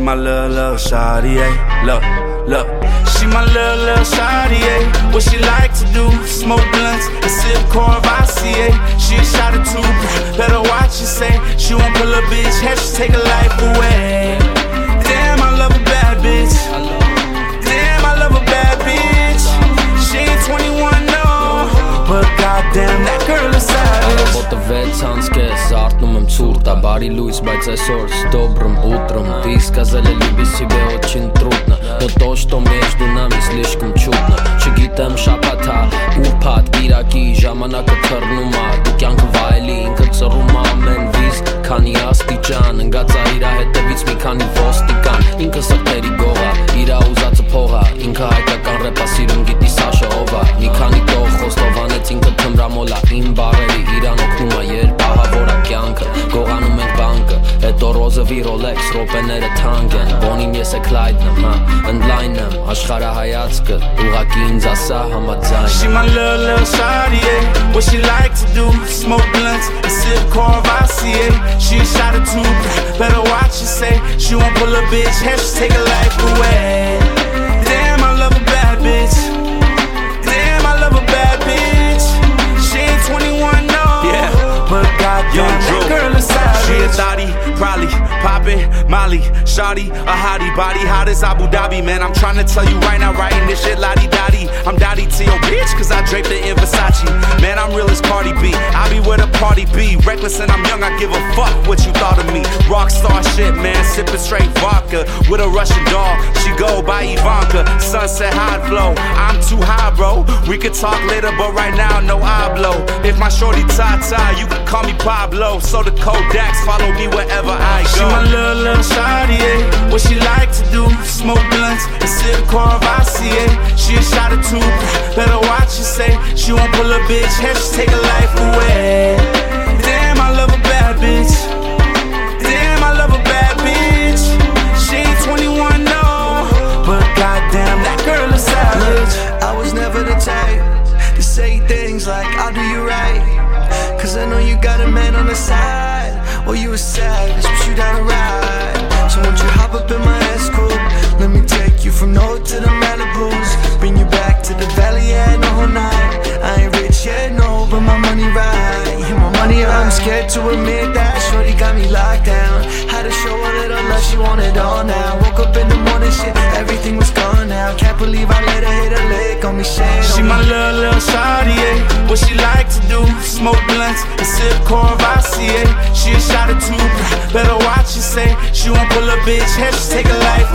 my little shawty, look. She my little shawty, what she like to do, smoke blunts and sip Courvoisier. She a shot or two, better watch you say. She won't pull a bitch, have she take her life away. Damn, I love a bad bitch. Damn, I love a bad bitch. She ain't 21, no, but goddamn, that girl is savage. Ոտվեց անցկես, արտնում եմ ցուրտա, բարի լույս, բայց այսօր с добрым утром. Ты сказали, люби себе очень трудно, но то, что между нами слишком чудно. Չգիտեմ շապաթա, ուրբաթ, կիրակի, ժամանակը թռնում ա. Դու կյանքը վայելի, ինքը ծռում ա ամեն վիզ. Քանի աստիճան, ընգացա իրա հետևից մի քանի ոստիկան. Ինքը սրտերի գողա, իրա ուզածը փողա. Ինքը հայկական ռեպա սիրում, գիտի Սաշա ով ա. Մի քանի տող խոստով անեց, ինքը թմրամոլ ա. Իմ բարերի, իրան օգնում ա, երբ ահավոր ա կյանքը. Գողանում ենք բանկը, հետո ռոզովի Rolex, ռոպեները թանկ են. Բոնին ես է Clyde-ն եմ, ընդլայն եմ, աշխարհայացքը, ուղղակի ինձ ասա համաձայն. She my little shawty, what she like to do, smoke blunts and sip Courvoisier. She a shot or two, better watch you say. She won't pull a bitch, have she take her life away. Damn, I love a bad bitch. Damn, I love a bad bitch. She ain't 21, no, yeah, but goddamn, that girl is savage. She a thotty, probably poppin', Molly, shawty, a hottie, body hot as Abu Dhabi. Man, I'm tryna tell you right now, writing this shit lottie-dottie. I'm dotty to your bitch, cause I draped it in Versace. Man, I'm real as Cardi B, I be where the party be. Reckless and I'm young, I give a fuck what you thought of me. Rockstar shit, man, sippin' straight vodka with a Russian doll, she go by Ivanka. Sunset hot flow, I'm too high, bro. We could talk later, but right now, no hablo. If my shorty Tata, you can call me Pablo. So the Kodaks follow me wherever I go. She my little shawty, what she like to do, smoke blunts and sip Courvoisier. She a shot or two, better watch you say. She won't pull a bitch, have she take her life away. Damn, I love a bad bitch. Damn, I love a bad bitch. She ain't 21, no, but goddamn, that girl is savage. I was never the type to say things like I'll do you right, cause I know you got a man on the side. Or you a savage, but you down to ride. So won't you hop up in my S-Coupe, let me take you from North to the Malibus, bring you back to the valley, yeah, the whole night. I ain't rich yet, no, but my money right. Yeah, my money right. I'm scared to admit that shorty got me locked down. Had to show a little love, she want it all now. Woke up in the morning, shit, everything was gone now. Can't believe I let her hit a lick on me, shit. She my little shawty, what she like to do, smoke blunts and sip Courvoisier. She a shot or two, better watch you say. She won't pull a bitch, have she take her life